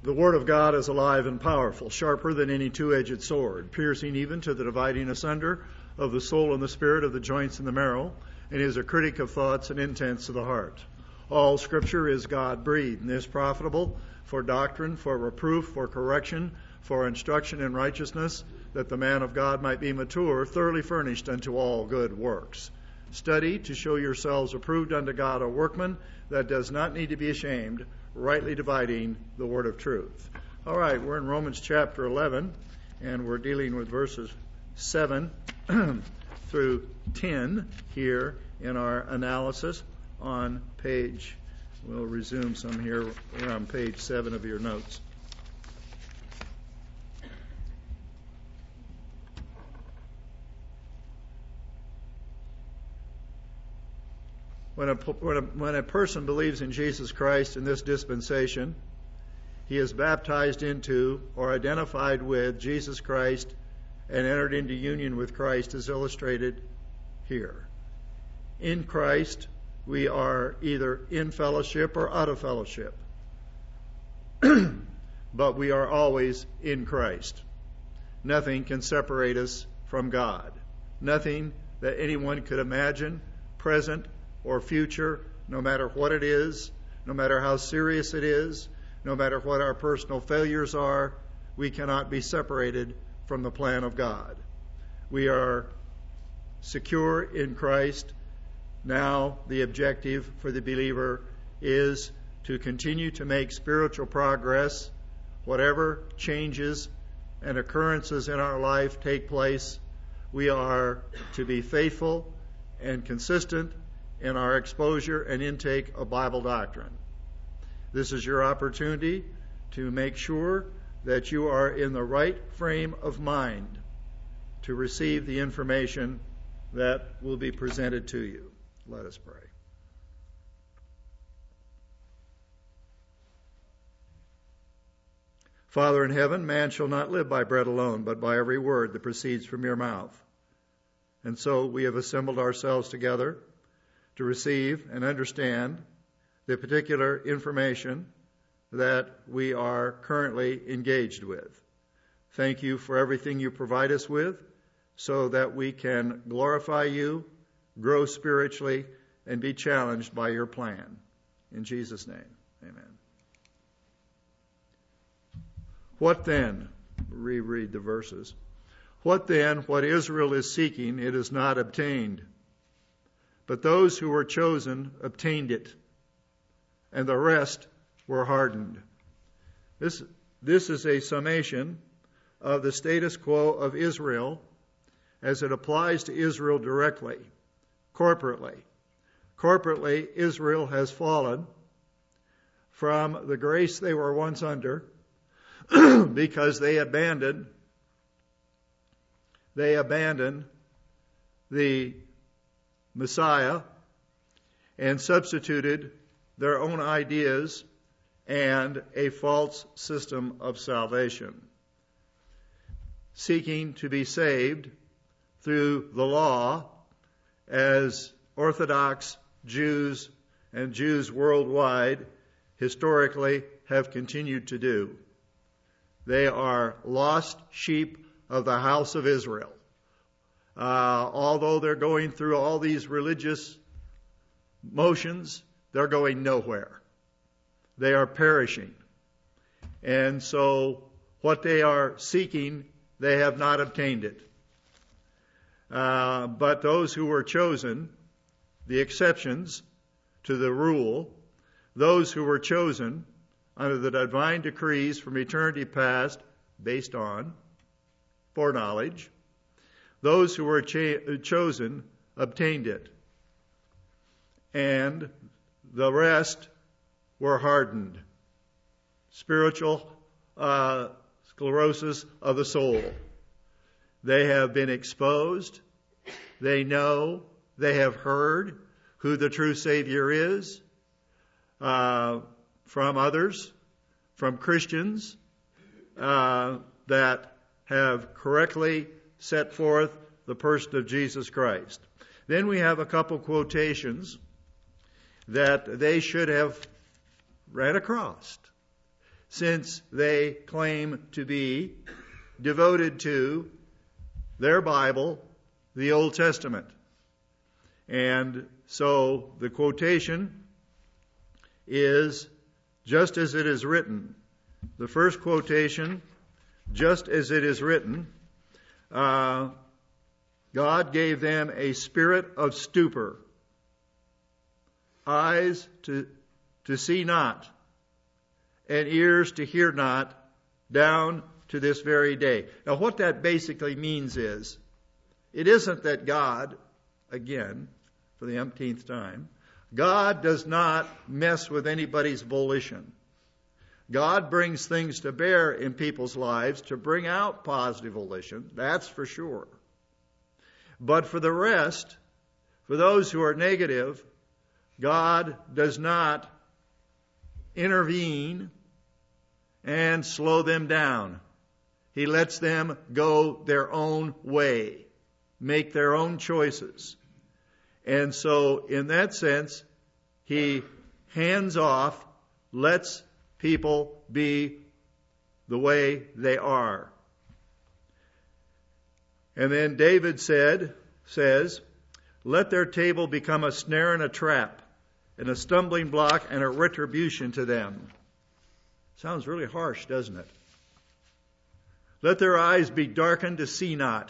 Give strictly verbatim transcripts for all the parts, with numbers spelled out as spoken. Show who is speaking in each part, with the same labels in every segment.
Speaker 1: The Word of God is alive and powerful, sharper than any two-edged sword, piercing even to the dividing asunder of the soul and the spirit, of the joints and the marrow, and is a critic of thoughts and intents of the heart. All Scripture is God-breathed and is profitable for doctrine, for reproof, for correction, for instruction in righteousness, that the man of God might be mature, thoroughly furnished unto all good works. Study to show yourselves approved unto God, a workman that does not need to be ashamed, rightly dividing the word of truth. All right, we're in Romans chapter eleven, and we're dealing with verses seven through ten here in our analysis on page, we'll resume some here, we're on page seven of your notes. When a, when, a, when a person believes in Jesus Christ in this dispensation, he is baptized into or identified with Jesus Christ and entered into union with Christ as illustrated here. In Christ, we are either in fellowship or out of fellowship. But we are always in Christ. Nothing can separate us from God. Nothing that anyone could imagine, present or future, no matter what it is, no matter how serious it is, no matter what our personal failures are, we cannot be separated from the plan of God. We are secure in Christ. Now the objective for the believer is to continue to make spiritual progress. Whatever changes and occurrences in our life take place, we are to be faithful and consistent in our exposure and intake of Bible doctrine. This is your opportunity to make sure that you are in the right frame of mind to receive the information that will be presented to you. Let us pray. Father in heaven, man shall not live by bread alone, but by every word that proceeds from your mouth. And so we have assembled ourselves together to receive and understand the particular information that we are currently engaged with. Thank you for everything you provide us with so that we can glorify you, grow spiritually, and be challenged by your plan. In Jesus' name, amen. What then? Reread the verses. What then? What Israel is seeking, it is not obtained. But those who were chosen obtained it, and the rest were hardened. This, this is a summation of the status quo of Israel as it applies to Israel directly, corporately. Corporately, Israel has fallen from the grace they were once under because they abandoned, they abandoned the Messiah and substituted their own ideas and a false system of salvation, seeking to be saved through the law, as Orthodox Jews and Jews worldwide historically have continued to do. They are lost sheep of the house of Israel. Uh, although they're going through all these religious motions, they're going nowhere. They are perishing. And so what they are seeking, they have not obtained it. Uh, but those who were chosen, the exceptions to the rule, those who were chosen under the divine decrees from eternity past, based on foreknowledge, those who were cha- chosen obtained it, and the rest were hardened. Spiritual uh, sclerosis of the soul. They have been exposed. They know, they have heard who the true Savior is uh, from others, from Christians uh, that have correctly set forth the person of Jesus Christ. Then we have a couple quotations that they should have ran across. since they claim to be devoted to their Bible, the Old Testament. And so the quotation is just as it is written. The first quotation, just as it is written, uh, God gave them a spirit of stupor, eyes to, to see not, and ears to hear not, down to this very day. Now what that basically means is, it isn't that God, again, for the umpteenth time, God does not mess with anybody's volition. God brings things to bear in people's lives to bring out positive volition, that's for sure. But for the rest, for those who are negative, God does not intervene and slow them down. He lets them go their own way, make their own choices. And so, in that sense, He hands off, lets people be the way they are. And then David said, says, let their table become a snare and a trap, and a stumbling block and a retribution to them. Sounds really harsh, doesn't it? Let their eyes be darkened to see not,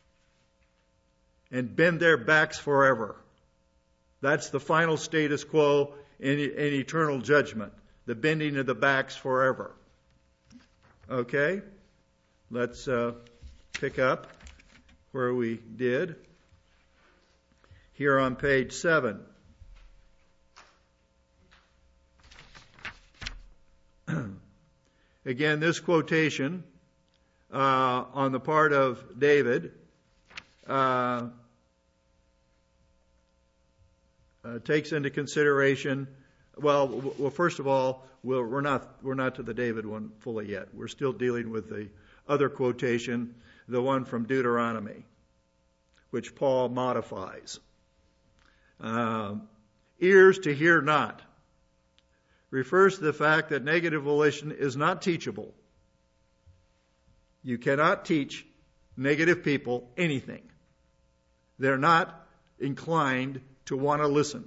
Speaker 1: and bend their backs forever. That's the final status quo in, in eternal judgment. The bending of the backs forever. Okay? Let's uh, pick up where we did. Here on page seven. Again, this quotation uh, on the part of David uh, Uh, takes into consideration, well, w- well, first of all, we'll, we're not we're not to the David one fully yet. We're still dealing with the other quotation, the one from Deuteronomy, which Paul modifies. Uh, ears to hear not refers to the fact that negative volition is not teachable. You cannot teach negative people anything. They're not inclined to want to listen.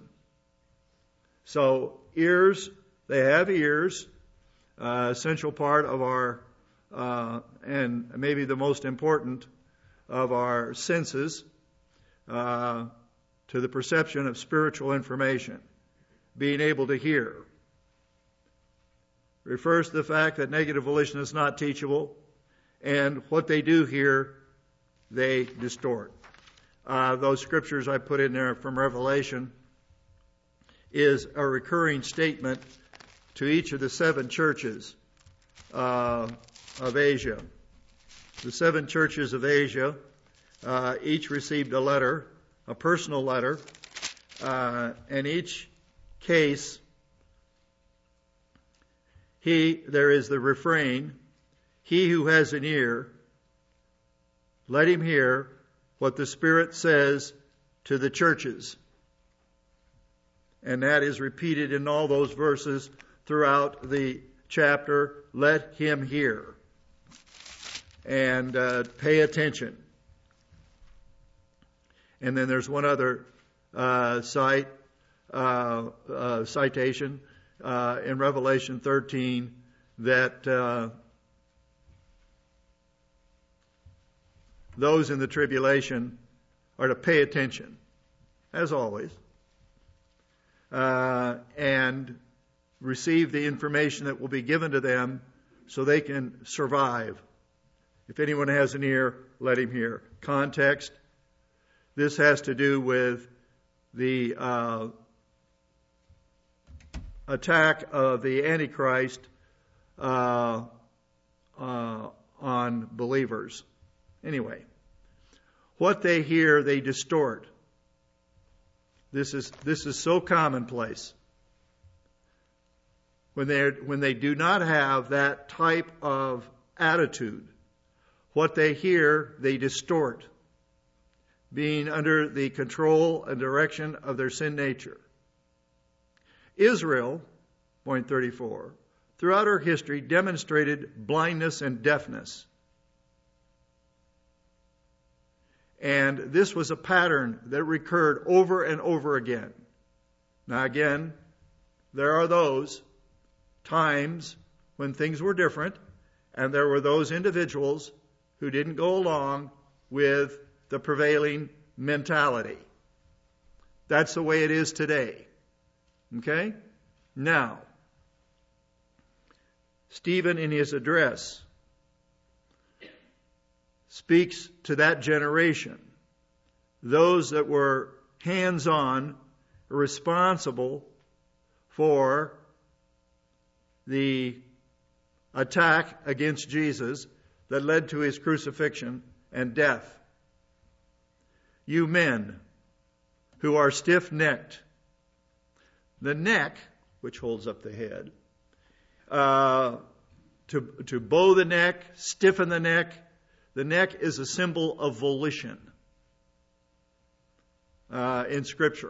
Speaker 1: So ears, they have ears, uh, essential part of our, uh, and maybe the most important of our senses, uh, to the perception of spiritual information, being able to hear. Refers to the fact that negative volition is not teachable, and what they do hear, they distort. Uh, those scriptures I put in there from Revelation is a recurring statement to each of the seven churches uh, of Asia. The seven churches of Asia uh, each received a letter, a personal letter, uh, and each case, he there is the refrain, he who has an ear, let him hear what the Spirit says to the churches. And that is repeated in all those verses throughout the chapter. Let him hear. And uh, pay attention. And then there's one other uh, cite, uh, uh, citation uh, in Revelation thirteen that uh, those in the tribulation are to pay attention, as always, uh, and receive the information that will be given to them so they can survive. If anyone has an ear, let him hear. Context. This has to do with the uh, attack of the Antichrist uh, uh, on believers. Anyway, what they hear, they distort. This is this is so commonplace. When they when they do not have that type of attitude, what they hear, they distort, being under the control and direction of their sin nature. Israel, point thirty-four, throughout our history demonstrated blindness and deafness. And this was a pattern that recurred over and over again. Now again, there are those times when things were different, and there were those individuals who didn't go along with the prevailing mentality. That's the way it is today. Okay? Now, Stephen in his address speaks to that generation, those that were hands-on, responsible for the attack against Jesus that led to his crucifixion and death. You men who are stiff-necked. The neck, which holds up the head, uh, to, to bow the neck, stiffen the neck, the neck is a symbol of volition uh, in Scripture.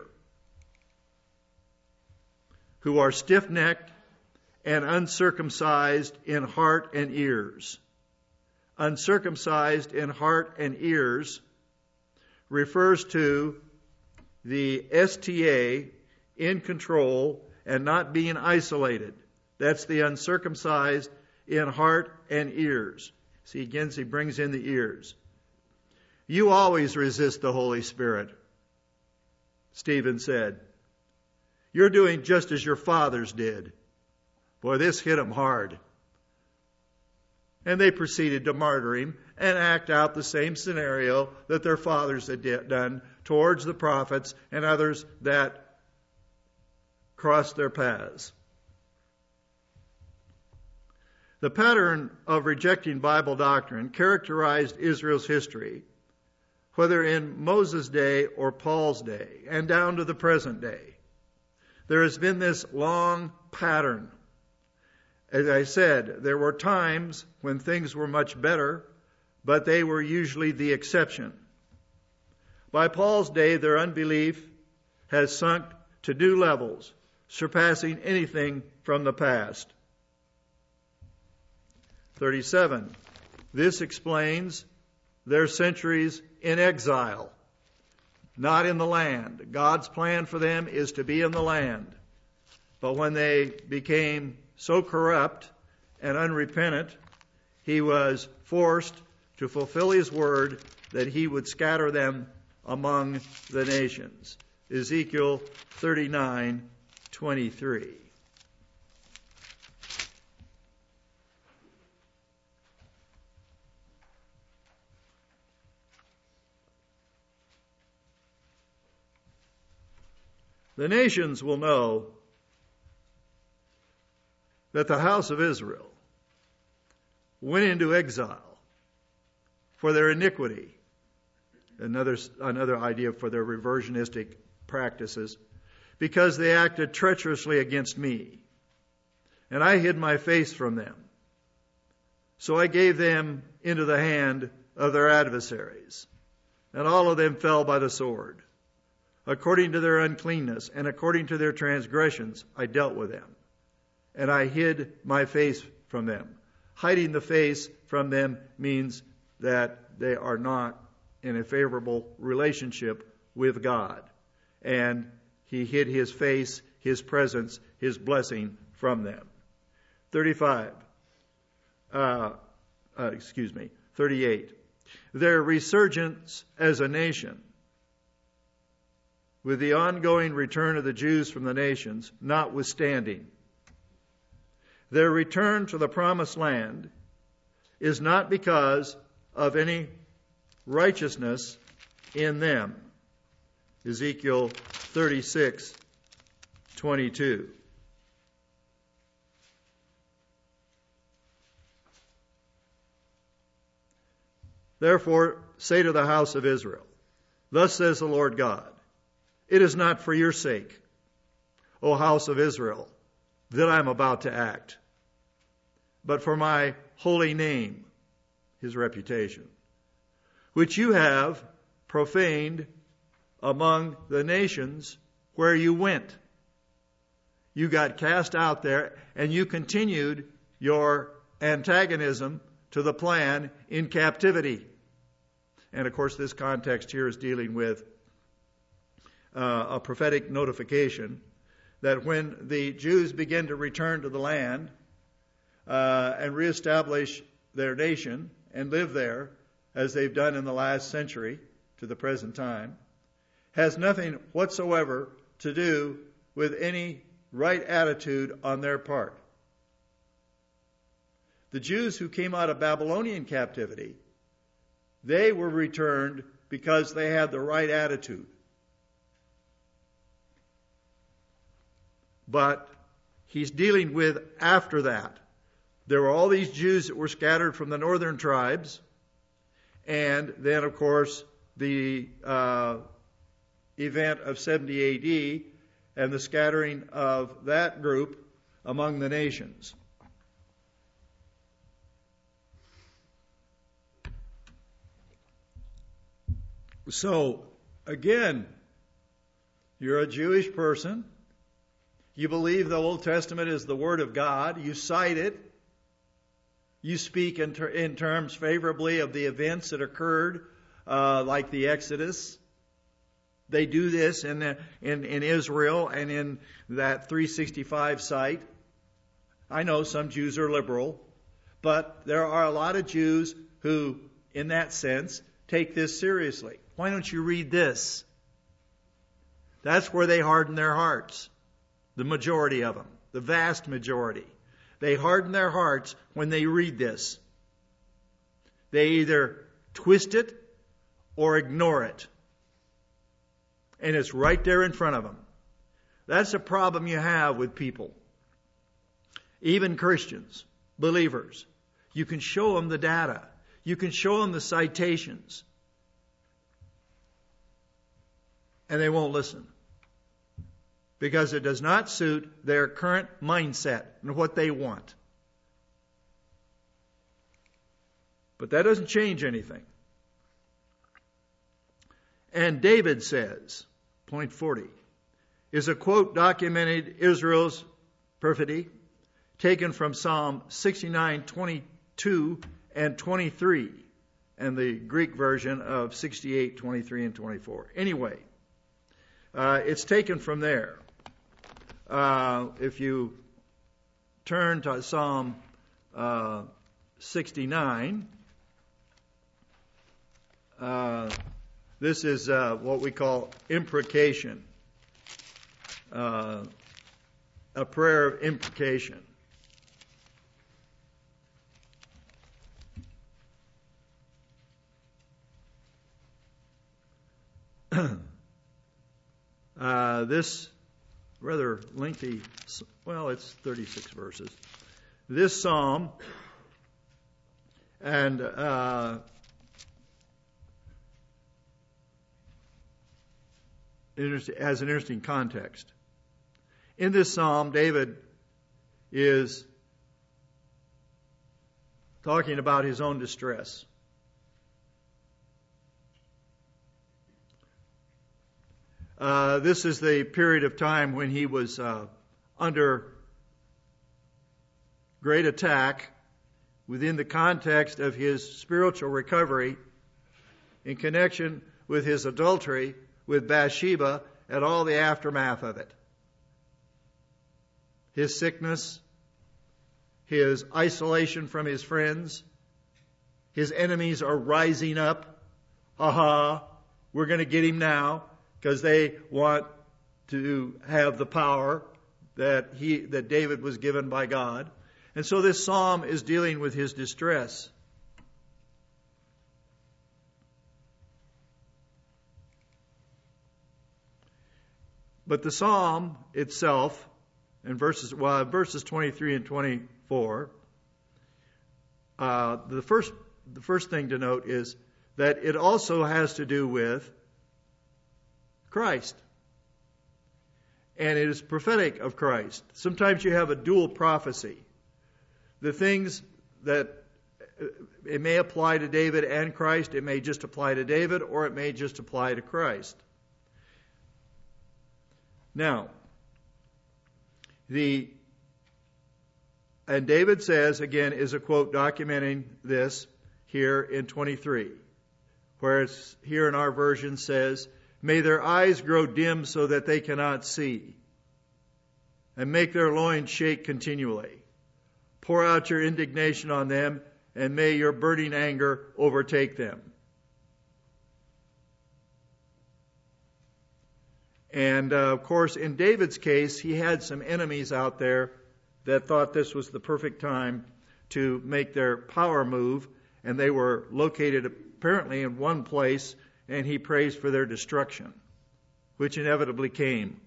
Speaker 1: Who are stiff-necked and uncircumcised in heart and ears. Uncircumcised in heart and ears refers to the S T A in control and not being isolated. That's the uncircumcised in heart and ears. See, again, he brings in the ears. You always resist the Holy Spirit, Stephen said. You're doing just as your fathers did. Boy, this hit them hard. And they proceeded to martyr him and act out the same scenario that their fathers had done towards the prophets and others that crossed their paths. The pattern of rejecting Bible doctrine characterized Israel's history, whether in Moses' day or Paul's day, and down to the present day. There has been this long pattern. As I said, there were times when things were much better, but they were usually the exception. By Paul's day, their unbelief has sunk to new levels, surpassing anything from the past. thirty-seven. This explains their centuries in exile, not in the land. God's plan for them is to be in the land. But when they became so corrupt and unrepentant, he was forced to fulfill his word that he would scatter them among the nations. Ezekiel thirty-nine twenty-three. The nations will know that the house of Israel went into exile for their iniquity. Another, another idea for their reversionistic practices. Because they acted treacherously against me. And I hid my face from them. So I gave them into the hand of their adversaries. And all of them fell by the sword. According to their uncleanness and according to their transgressions, I dealt with them. And I hid my face from them. Hiding the face from them means that they are not in a favorable relationship with God. And he hid his face, his presence, his blessing from them. thirty-five. Uh, uh, excuse me. thirty-eight. Their resurgence as a nation, with the ongoing return of the Jews from the nations, notwithstanding. Their return to the promised land is not because of any righteousness in them. Ezekiel thirty-six twenty-two. Therefore, say to the house of Israel, thus says the Lord God, it is not for your sake, O house of Israel, that I am about to act, but for my holy name, his reputation, which you have profaned among the nations where you went. you got cast out there, and you continued your antagonism to the plan in captivity. And of course, this context here is dealing with uh, a prophetic notification that when the Jews begin to return to the land uh, and reestablish their nation and live there, as they've done in the last century to the present time, has nothing whatsoever to do with any right attitude on their part. The Jews who came out of Babylonian captivity, they were returned because they had the right attitude. But he's dealing with after that. There were all these Jews that were scattered from the northern tribes, and then, of course, the uh, event of seventy A D and the scattering of that group among the nations. So, again, you're a Jewish person. You believe the Old Testament is the Word of God. You cite it. You speak in, ter- in terms favorably of the events that occurred, uh, like the Exodus. They do this in, the, in in Israel and in that three sixty-five site. I know some Jews are liberal, but there are a lot of Jews who, in that sense, take this seriously. Why don't you read this? That's where they harden their hearts. The majority of them. The vast majority. They harden their hearts when they read this. They either twist it or ignore it. And it's right there in front of them. That's a problem you have with people. Even Christians, believers. You can show them the data. You can show them the citations. And they won't listen. Because it does not suit their current mindset and what they want. But that doesn't change anything. And David says, point forty, is a quote documented Israel's perfidy, taken from Psalm sixty-nine, twenty-two and twenty-three, and the Greek version of sixty-eight, twenty-three and twenty-four. Anyway, uh, it's taken from there. Uh, if you turn to Psalm uh, sixty-nine, uh, this is uh, what we call imprecation, uh, a prayer of imprecation. uh, this rather lengthy, well, it's thirty-six verses. This psalm and uh, has an interesting context. In this psalm, David is talking about his own distress. Uh, this is the period of time when he was uh, under great attack within the context of his spiritual recovery in connection with his adultery with Bathsheba and all the aftermath of it. His sickness, his isolation from his friends, his enemies are rising up. Aha, we're going to get him now. Because they want to have the power that he that David was given by God. And so this psalm is dealing with his distress. But the psalm itself, in verses well, verses twenty-three and twenty-four, uh, the first the first thing to note is that it also has to do with Christ. And it is prophetic of Christ. Sometimes you have a dual prophecy. The things that it may apply to David and Christ, it may just apply to David, or it may just apply to Christ. Now, The and David says, again, is a quote documenting this here in twenty-three, whereas here in our version says, may their eyes grow dim so that they cannot see, and make their loins shake continually. Pour out your indignation on them, and may your burning anger overtake them. And, uh, of course, in David's case, he had some enemies out there that thought this was the perfect time to make their power move, and they were located apparently in one place, and he prays for their destruction, which inevitably came.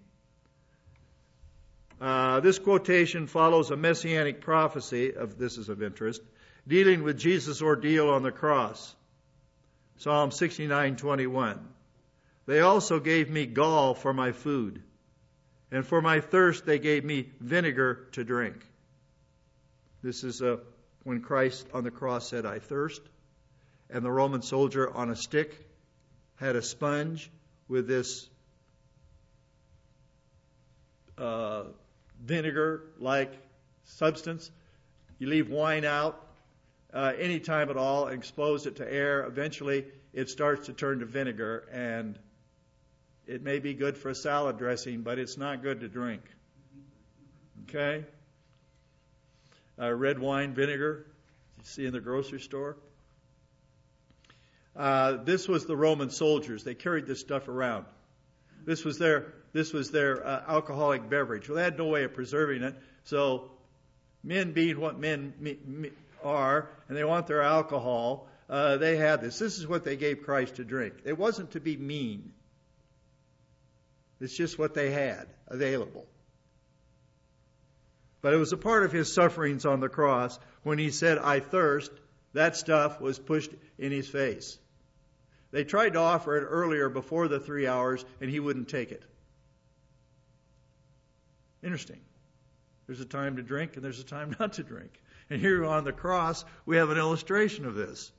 Speaker 1: Uh, this quotation follows a messianic prophecy, of this is of interest, dealing with Jesus' ordeal on the cross. Psalm sixty-nine twenty-one. They also gave me gall for my food, and for my thirst they gave me vinegar to drink. This is uh, when Christ on the cross said, I thirst, and the Roman soldier on a stick had a sponge with this uh, vinegar-like substance. You leave wine out uh, any time at all, expose it to air. Eventually, it starts to turn to vinegar, and it may be good for a salad dressing, but it's not good to drink. Okay? Uh, red wine vinegar, you see in the grocery store. Uh, this was the Roman soldiers. They carried this stuff around. This was their this was their uh, alcoholic beverage. Well, they had no way of preserving it. So, men being what men me, me are, and they want their alcohol, uh, they had this. This is what they gave Christ to drink. It wasn't to be mean. It's just what they had available. But it was a part of his sufferings on the cross when he said, I thirst. That stuff was pushed in his face. They tried to offer it earlier before the three hours, and he wouldn't take it. Interesting. There's a time to drink, and there's a time not to drink. And here on the cross, we have an illustration of this.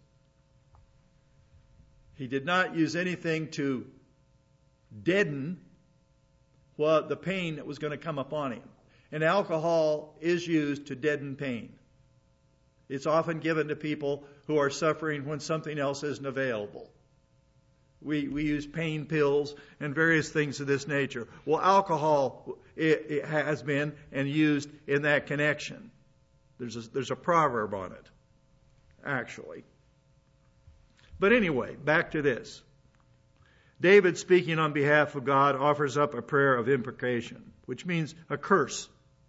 Speaker 1: He did not use anything to deaden what the pain that was going to come upon him. And alcohol is used to deaden pain. It's often given to people who are suffering when something else isn't available. We we use pain pills and various things of this nature. Well, alcohol it, it has been and used in that connection. There's a, there's a proverb on it, actually. But anyway, back to this. David, speaking on behalf of God, offers up a prayer of imprecation, which means a curse.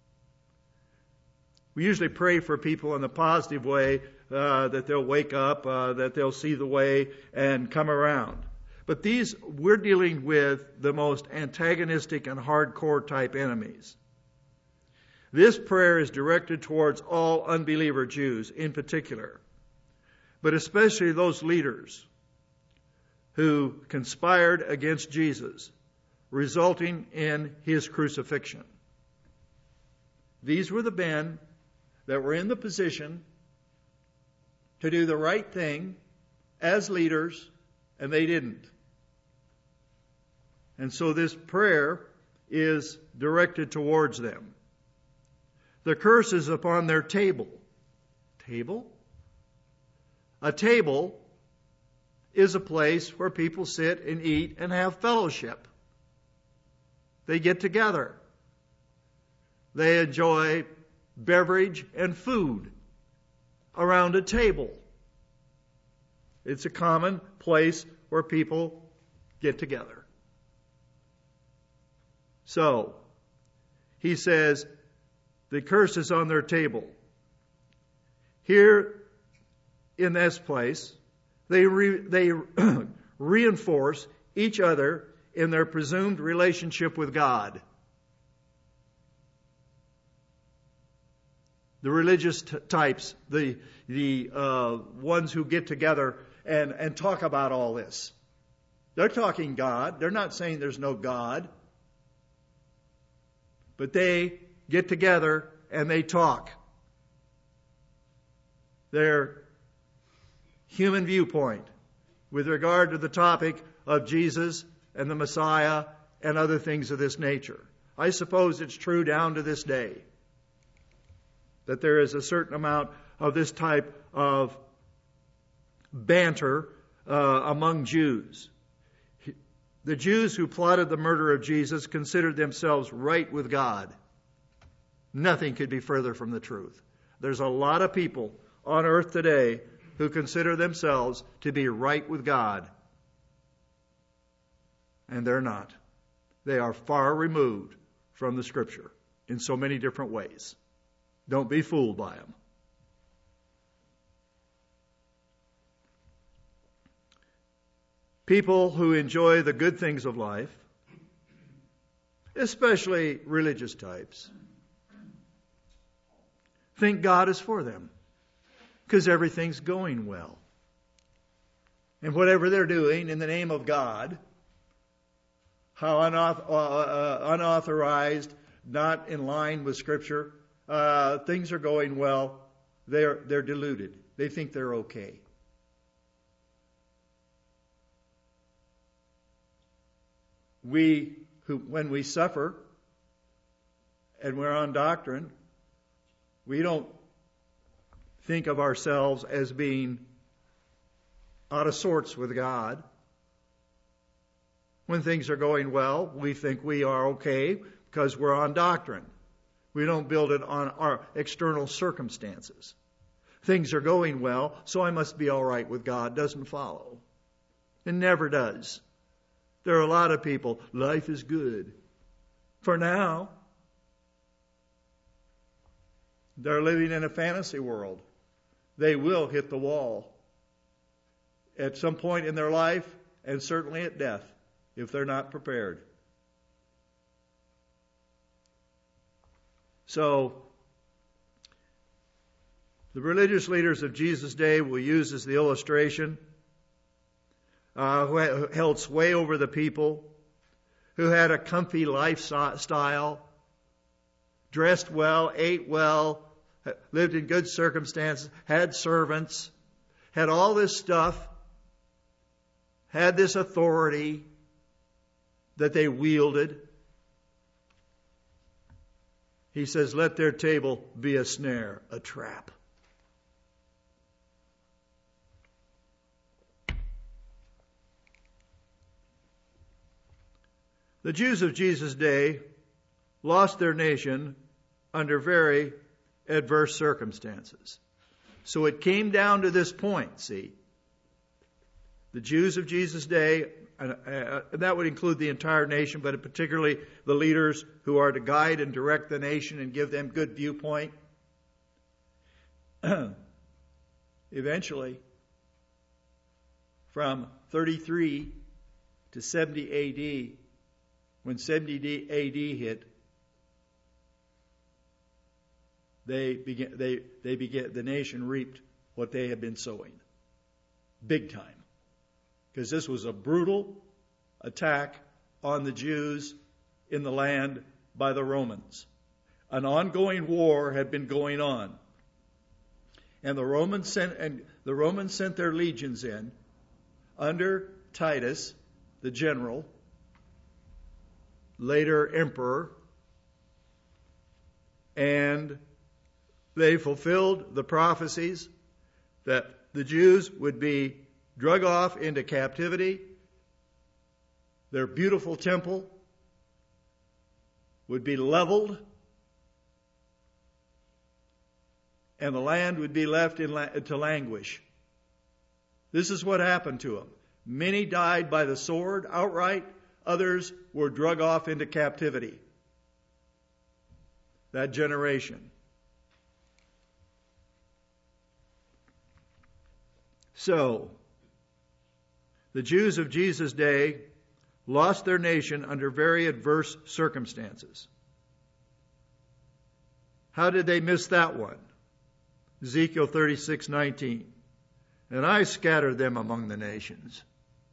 Speaker 1: We usually pray for people in the positive way, uh, that they'll wake up, uh, that they'll see the way and come around. But these, we're dealing with the most antagonistic and hardcore type enemies. This prayer is directed towards all unbeliever Jews in particular, but especially those leaders who conspired against Jesus, resulting in his crucifixion. These were the men that were in the position to do the right thing as leaders, and they didn't. And so this prayer is directed towards them. The curse is upon their table. Table? A table is a place where people sit and eat and have fellowship. They get together. They enjoy beverage and food around a table. It's a common place where people get together. So, he says, the curse is on their table. Here in this place, they re, they reinforce each other in their presumed relationship with God. The religious t- types, the the uh, ones who get together and, and talk about all this. They're talking God. They're not saying there's no God. But they get together and they talk. Their human viewpoint with regard to the topic of Jesus and the Messiah and other things of this nature. I suppose it's true down to this day that there is a certain amount of this type of banter uh, among Jews. The Jews who plotted the murder of Jesus considered themselves right with God. Nothing could be further from the truth. There's a lot of people on earth today who consider themselves to be right with God. And they're not. They are far removed from the Scripture in so many different ways. Don't be fooled by them. People who enjoy the good things of life, especially religious types, think God is for them because everything's going well. And whatever they're doing in the name of God, how unauthorized, uh, unauthorized not in line with Scripture, uh, things are going well, they're, they're deluded. They think they're okay. We, who, when we suffer and we're on doctrine, we don't think of ourselves as being out of sorts with God. When things are going well, we think we are okay because we're on doctrine. We don't build it on our external circumstances. Things are going well, so I must be all right with God. Doesn't follow. It never does. There are a lot of people, life is good. For now, they're living in a fantasy world. They will hit the wall at some point in their life, and certainly at death, if they're not prepared. So, the religious leaders of Jesus' day will use as the illustration Uh, who held sway over the people, who had a comfy lifestyle, dressed well, ate well, lived in good circumstances, had servants, had all this stuff, had this authority that they wielded. He says, let their table be a snare, a trap. The Jews of Jesus' day lost their nation under very adverse circumstances. So it came down to this point, see. The Jews of Jesus' day, and that would include the entire nation, but particularly the leaders who are to guide and direct the nation and give them good viewpoint. Eventually, from thirty-three to seventy A D, when seventy A D hit, they began, they, they began, the nation reaped what they had been sowing. Big time. Because this was a brutal attack on the Jews in the land by the Romans. An ongoing war had been going on. And the Romans sent, and the Romans sent their legions in under Titus, the general, later emperor, and they fulfilled the prophecies that the Jews would be drug off into captivity. Their beautiful temple would be leveled, and the land would be left in la- to languish. This is what happened to them. Many died by the sword outright. Others were drug off into captivity. That generation. So, the Jews of Jesus' day lost their nation under very adverse circumstances. How did they miss that one? Ezekiel thirty-six nineteen. And I scattered them among the nations.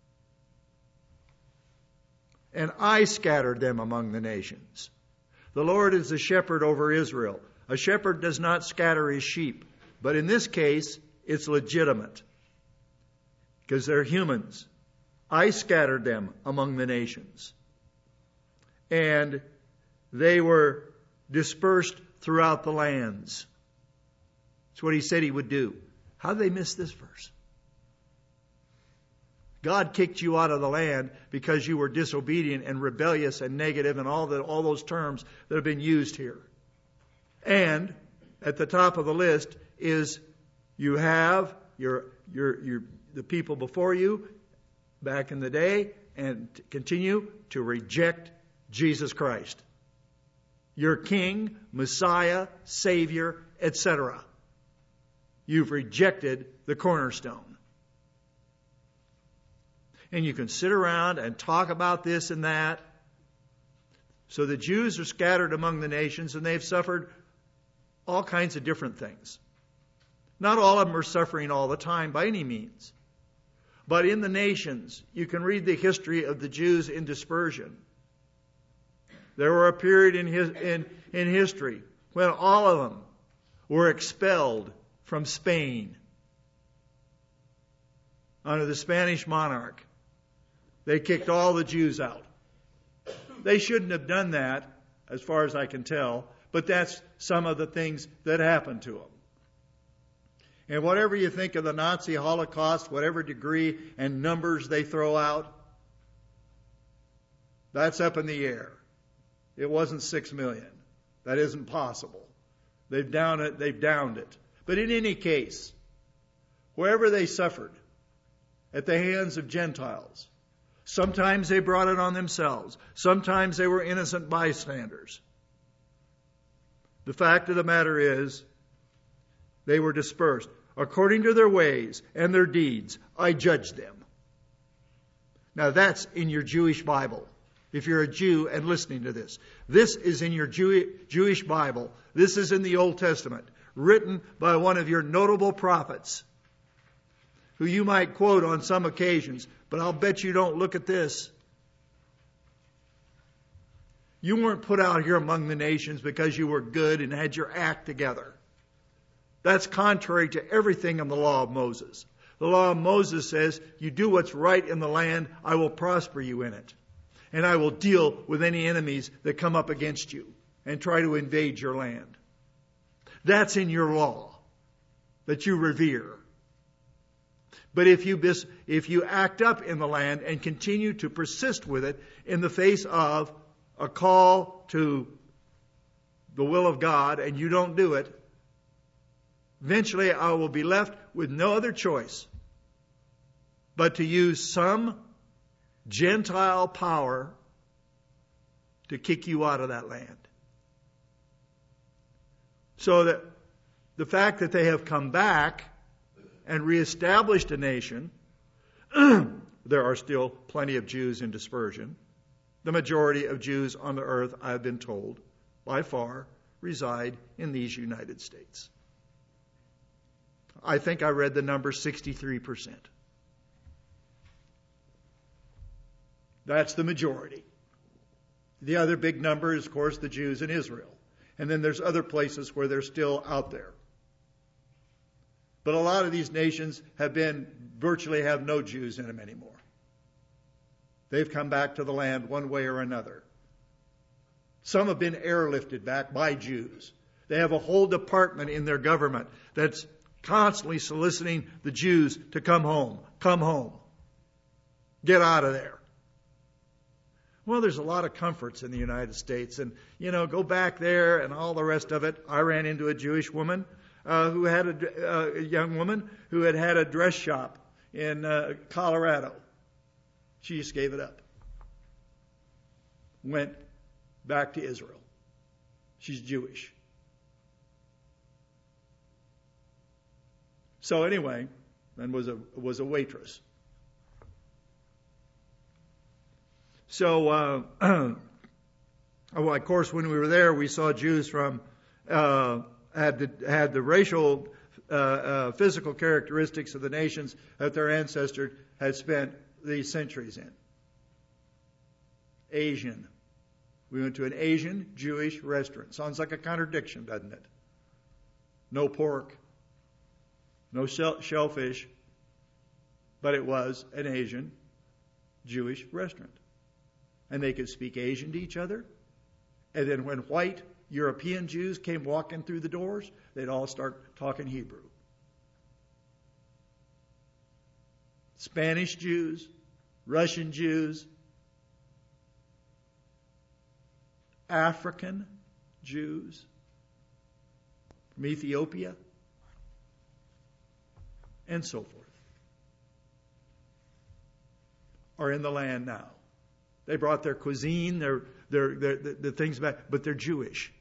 Speaker 1: And I scattered them among the nations. The Lord is the shepherd over Israel. A shepherd does not scatter his sheep. But in this case, it's legitimate. Because they're humans. I scattered them among the nations. And they were dispersed throughout the lands. That's what he said he would do. How did they miss this verse? God kicked you out of the land because you were disobedient and rebellious and negative and all the, all those terms that have been used here. And at the top of the list is you have your, your, your, the people before you back in the day and continue to reject Jesus Christ. Your King, Messiah, Savior, et cetera. You've rejected the cornerstone. And you can sit around and talk about this and that. So the Jews are scattered among the nations and they've suffered all kinds of different things. Not all of them are suffering all the time by any means. But in the nations, you can read the history of the Jews in dispersion. There were a period in, his, in, in history when all of them were expelled from Spain under the Spanish monarch. They kicked all the Jews out. They shouldn't have done that, as far as I can tell, but that's some of the things that happened to them. And whatever you think of the Nazi Holocaust, whatever degree and numbers they throw out, that's up in the air. It wasn't six million. That isn't possible. They've downed it, they've downed it. But in any case, wherever they suffered at the hands of Gentiles, sometimes they brought it on themselves. Sometimes they were innocent bystanders. The fact of the matter is, they were dispersed. According to their ways and their deeds, I judged them. Now that's in your Jewish Bible. If you're a Jew and listening to this. This is in your Jew- Jewish Bible. This is in the Old Testament. Written by one of your notable prophets. Who you might quote on some occasions. But I'll bet you don't look at this. You weren't put out here among the nations because you were good and had your act together. That's contrary to everything in the law of Moses. The law of Moses says, you do what's right in the land, I will prosper you in it. And I will deal with any enemies that come up against you and try to invade your land. That's in your law that you revere. But if you, if you act up in the land and continue to persist with it in the face of a call to the will of God and you don't do it, eventually I will be left with no other choice but to use some Gentile power to kick you out of that land. So that the fact that they have come back and reestablished a nation, there are still plenty of Jews in dispersion. The majority of Jews on the earth, I have been told, by far, reside in these United States. I think I read the number sixty-three percent. That's the majority. The other big number is, of course, the Jews in Israel. And then there's other places where they're still out there. But a lot of these nations have been, virtually have no Jews in them anymore. They've come back to the land one way or another. Some have been airlifted back by Jews. They have a whole department in their government that's constantly soliciting the Jews to come home. Come home. Get out of there. Well, there's a lot of comforts in the United States. And, you know, go back there and all the rest of it. I ran into a Jewish woman uh, who had a, uh, a young woman who had had a dress shop in uh, Colorado. She just gave it up. Went back to Israel. She's Jewish. So anyway, and was a was a waitress. So, uh, well, of course, when we were there, we saw Jews from uh, had the had the racial, uh, uh, physical characteristics of the nations that their ancestors had spent these centuries in. Asian. We went to an Asian Jewish restaurant. Sounds like a contradiction, doesn't it? No pork, no shell, shellfish, but it was an Asian Jewish restaurant. And they could speak Asian to each other, And then when white European Jews came walking through the doors, they'd all start talking Hebrew. Spanish Jews, Russian Jews, African Jews from Ethiopia, and so forth, are in the land now. They brought their cuisine, their, their, their the, the things back, but they're Jewish.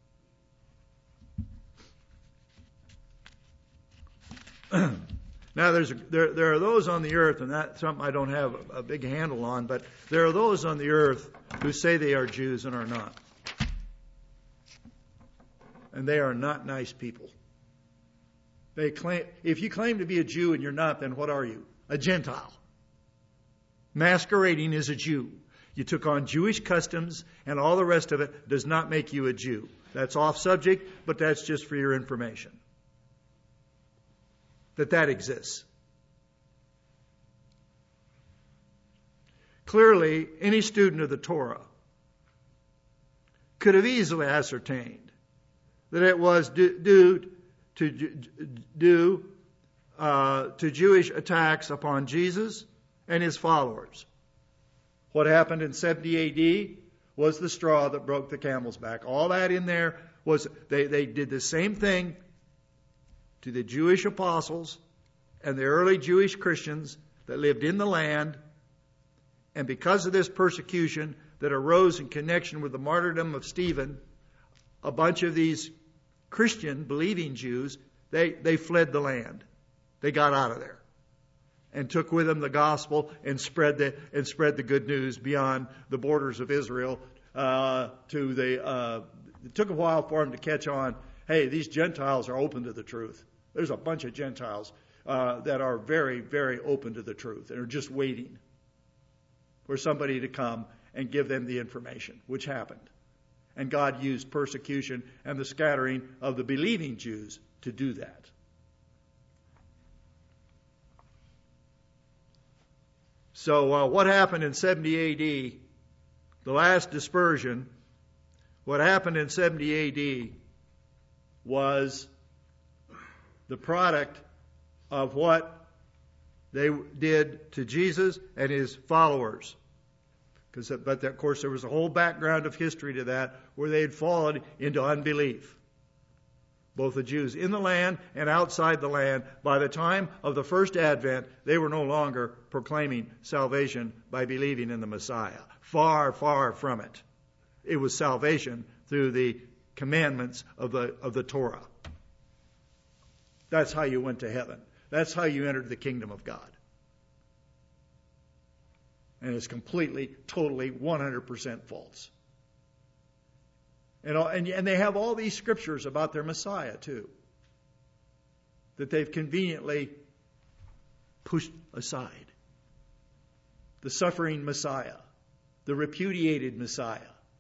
Speaker 1: Now, there's a, there there are those on the earth, and that's something I don't have a, a big handle on, but there are those on the earth who say they are Jews and are not. And they are not nice people. They claim, if you claim to be a Jew and you're not, then what are you? A Gentile. Masquerading as a Jew. You took on Jewish customs, and all the rest of it does not make you a Jew. That's off subject, but that's just for your information. That that exists. Clearly, any student of the Torah could have easily ascertained that it was due, due to due uh, to Jewish attacks upon Jesus and his followers. What happened in seventy A D was the straw that broke the camel's back. All that in there was they, they did the same thing to the Jewish apostles and the early Jewish Christians that lived in the land. And because of this persecution that arose in connection with the martyrdom of Stephen, a bunch of these Christian believing Jews, they, they fled the land. They got out of there and took with them the gospel and spread the and spread the good news beyond the borders of Israel. Uh, to the uh, it took a while for them to catch on. Hey, these Gentiles are open to the truth. There's a bunch of Gentiles uh, that are very, very open to the truth and are just waiting for somebody to come and give them the information, which happened. And God used persecution and the scattering of the believing Jews to do that. So uh, what happened in seventy A D, the last dispersion, what happened in seventy A D was the product of what they did to Jesus and his followers. Because, but of course, there was a whole background of history to that where they had fallen into unbelief. Both the Jews in the land and outside the land. By the time of the first advent, they were no longer proclaiming salvation by believing in the Messiah. Far, far from it. It was salvation through the commandments of the of the Torah. That's how you went to heaven. That's how you entered the kingdom of God. And it's completely, totally, one hundred percent false. And, and, and they have all these scriptures about their Messiah, too, that they've conveniently pushed aside. The suffering Messiah, the repudiated Messiah.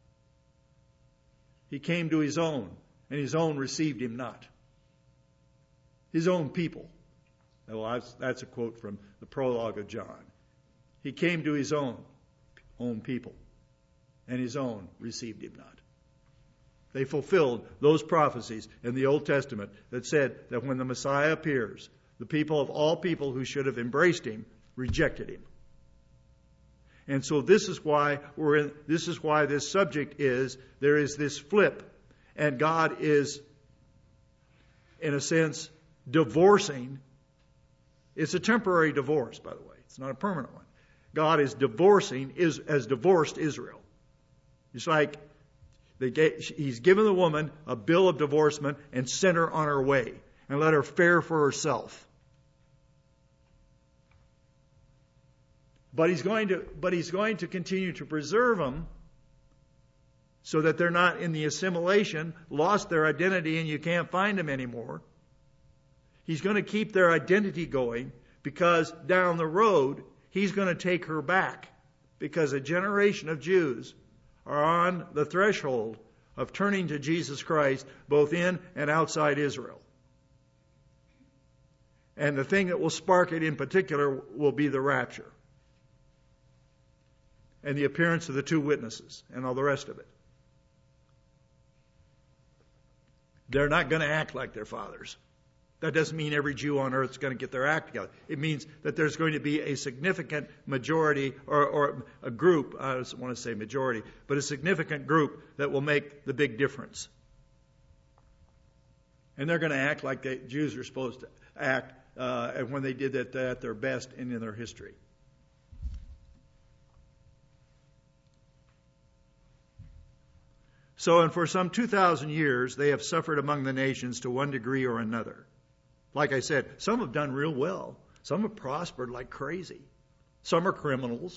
Speaker 1: He came to his own, and his own received him not. His own people. Well, that's, that's a quote from the prologue of John. He came to his own, own people, and his own received him not. They fulfilled those prophecies in the Old Testament that said that when the Messiah appears, the people of all people who should have embraced him rejected him. And so this is why we're in, this is why this subject is, there is this flip, and God is, in a sense, divorcing. It's a temporary divorce, by the way. It's not a permanent one. God is divorcing, is has divorced Israel. It's like they gave, he's given the woman a bill of divorcement and sent her on her way and let her fare for herself. But he's going to, but he's going to continue to preserve them so that they're not in the assimilation, lost their identity, and you can't find them anymore. He's going to keep their identity going because down the road, he's going to take her back because a generation of Jews are on the threshold of turning to Jesus Christ both in and outside Israel. And the thing that will spark it in particular will be the rapture and the appearance of the two witnesses and all the rest of it. They're not going to act like their fathers. That doesn't mean every Jew on earth is going to get their act together. It means that there's going to be a significant majority or, or a group, I don't want to say majority, but a significant group that will make the big difference. And they're going to act like the Jews are supposed to act uh, and when they did that at their best and in their history. So, and for some two thousand years, they have suffered among the nations to one degree or another. Like I said, some have done real well. Some have prospered like crazy. Some are criminals.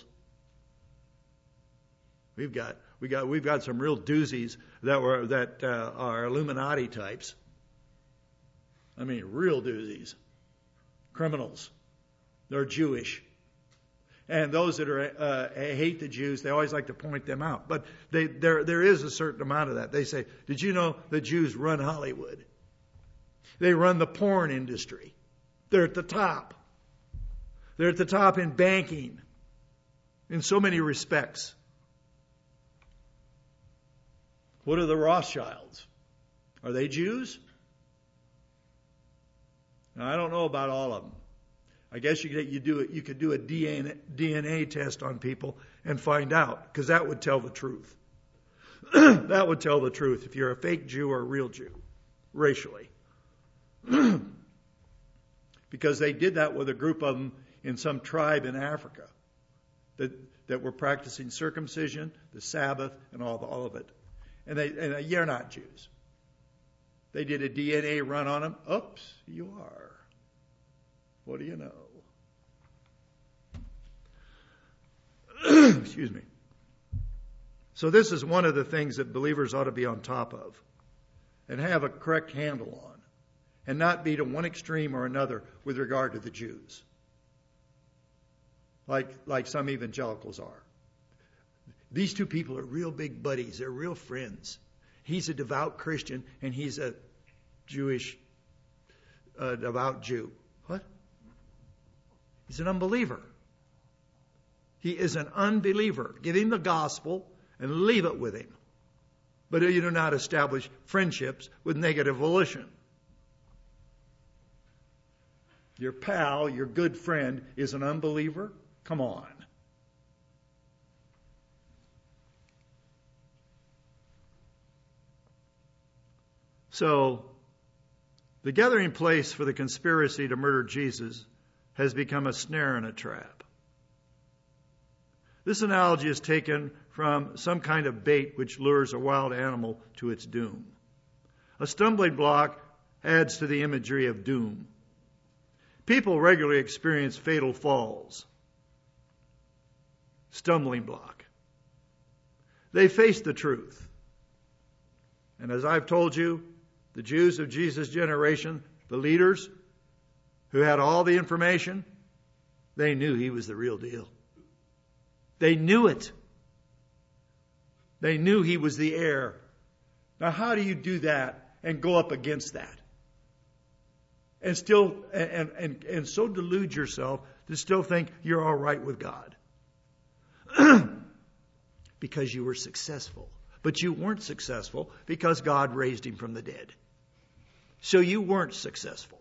Speaker 1: We've got we got we've got some real doozies that were that uh, are Illuminati types. I mean, real doozies. Criminals. They're Jewish. And those that are uh, hate the Jews, they always like to point them out. But they, there there is a certain amount of that. They say, did you know the Jews run Hollywood? They run the porn industry. They're at the top. They're at the top in banking. In so many respects. What are the Rothschilds? Are they Jews? Now, I don't know about all of them. I guess you could, you do it, you could do a D N A, D N A test on people and find out, because that would tell the truth. That would tell the truth if you're a fake Jew or a real Jew, racially. Because they did that with a group of them in some tribe in Africa that that were practicing circumcision, the Sabbath, and all, all of it. And they and you're not Jews. They did a D N A run on them. Oops, you are. What do you know? Excuse me. So this is one of the things that believers ought to be on top of and have a correct handle on, and not be to one extreme or another with regard to the Jews, like, like some evangelicals are. These two people are real big buddies. They're real friends. He's a devout Christian, and he's a Jewish, uh, devout Jew. What? He's an unbeliever. He is an unbeliever. Give him the gospel and leave it with him. But you do not establish friendships with negative volition. Your pal, your good friend, is an unbeliever? Come on. So, the gathering place for the conspiracy to murder Jesus has become a snare and a trap. This analogy is taken from some kind of bait which lures a wild animal to its doom. A stumbling block adds to the imagery of doom. People regularly experience fatal falls. Stumbling block. They face the truth. And as I've told you, the Jews of Jesus' generation, the leaders who had all the information, they knew he was the real deal. They knew it. They knew he was the heir. Now, how do you do that and go up against that? And still, and, and, and so delude yourself to still think you're all right with God. Because you were successful. But you weren't successful because God raised him from the dead. So you weren't successful.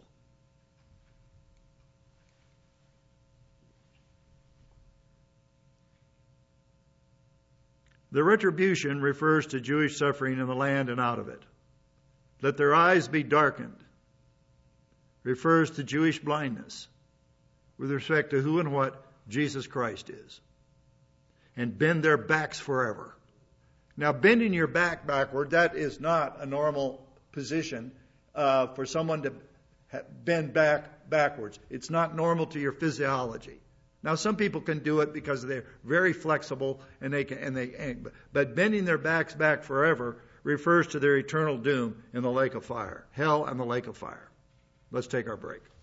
Speaker 1: The retribution refers to Jewish suffering in the land and out of it. Let their eyes be darkened refers to Jewish blindness with respect to who and what Jesus Christ is. And bend their backs forever. Now, bending your back backward, that is not a normal position uh, for someone to ha- bend back backwards. It's not normal to your physiology. Now, some people can do it because they're very flexible, and they can. And they, and, but bending their backs back forever refers to their eternal doom in the lake of fire, hell and the lake of fire. Let's take our break.